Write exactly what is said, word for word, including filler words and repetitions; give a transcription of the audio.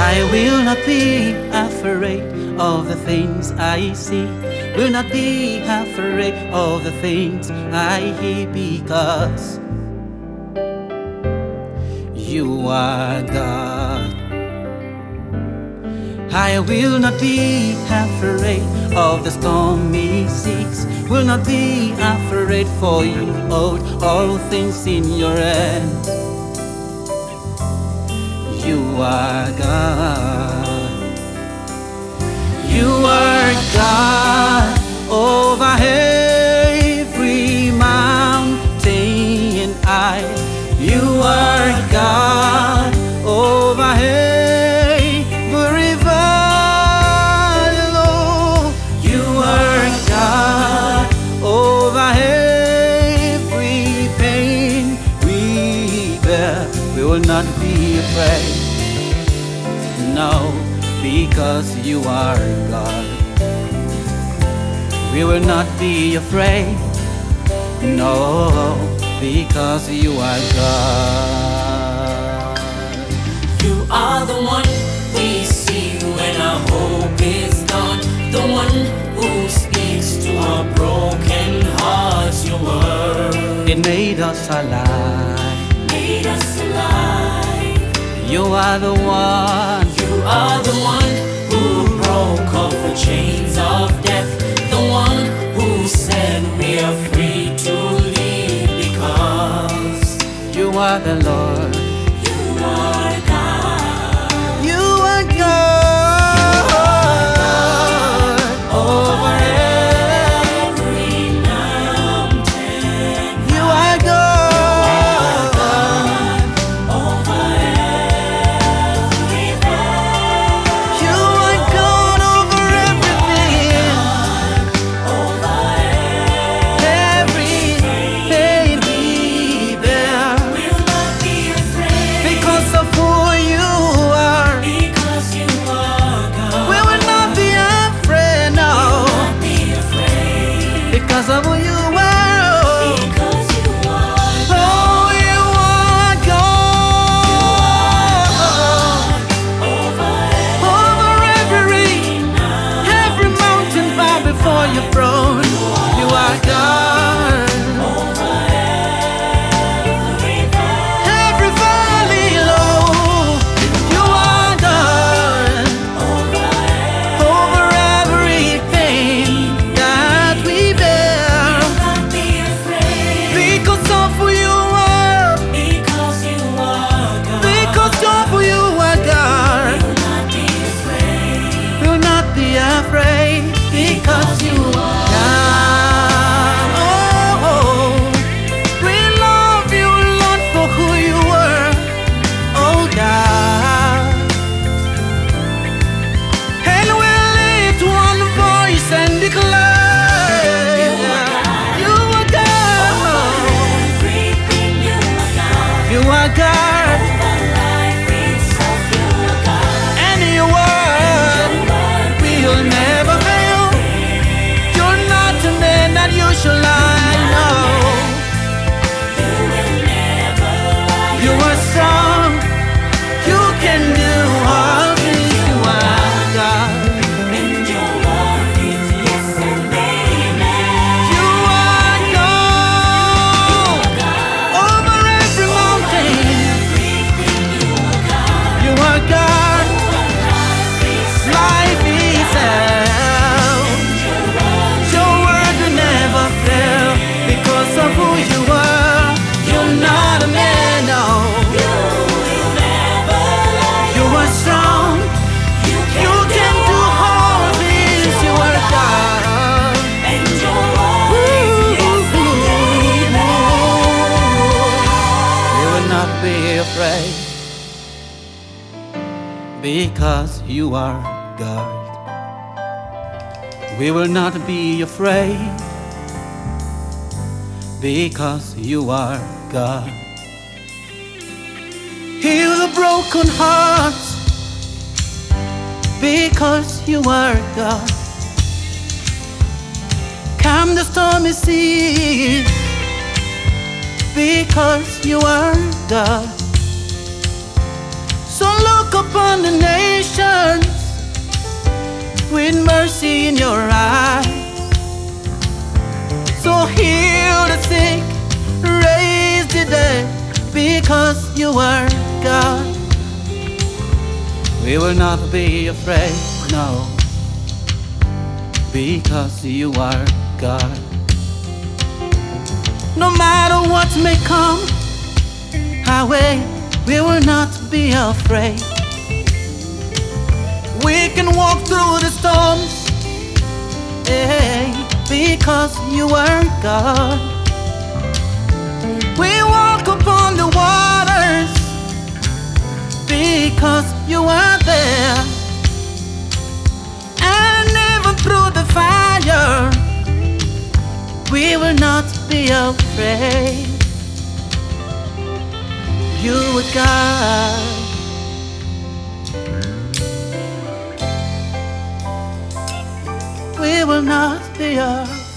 I will not be afraid of the things I see. Will not be afraid of the things I hear, because you are God. I will not be afraid of the stormy seas. Will not be afraid, for you hold all things in your hands. You are God. You are God over every mountain and I. You are God over every valley low. You are God over every pain we bear. We will not be afraid, no, because you are God. We will not be afraid, no, because you are God. You are the one we see when our hope is gone, the one who speaks to our broken hearts. Your word, it made us alive. made us alive. You are the one. You are the one who broke off the chains of death, the one who said we are free to live, because you are the Lord. you are God. You are God over every mountain. You are God Over every valley. You are God over everything. Over Every pain we bear, will not be afraid, because of who you are. because you are God. We will not be afraid, no, Not be afraid, because of who you are. because you are Oh, you are God over over every every mountain bow before your throne. You are God. every valley. Every valley low. You are God over everything that we bear, Not be afraid, because of who you are. because you are God. Because of who you are, God. Not be afraid, Will not be afraid, because you are God. Oh, we love you, Lord, for who you are, oh God. And we lift one voice and declare, you are God. everything you are God. You are God, The life itself, you are God. and your word will never fail. You're not a man that you should lie, no. You will never lie. You are strong, you can do all things. You are God. And your word is yes and amen. You are God over every mountain. Everything you are God. You are God, Life is life is hell. Your word will never fail, because of who you are. You're not a man, no. you will never lie. You are strong, You you can can do all things. You are God. and your word is yes and amen. We will not be afraid, because you are God. We will not be afraid, because you are God. Heal the broken hearts, because you are God. Calm the stormy seas, because you are God. So look look upon the nations with mercy in your eyes. So heal the sick, raise the dead, because you are God. We will not be afraid, no, because you are God. No matter what may come our way, we will not be afraid. We can walk through the storms, hey, because you are God. We walk upon the waters because you are there. And even through the fire, we will not be afraid. You are God. We will not be afraid.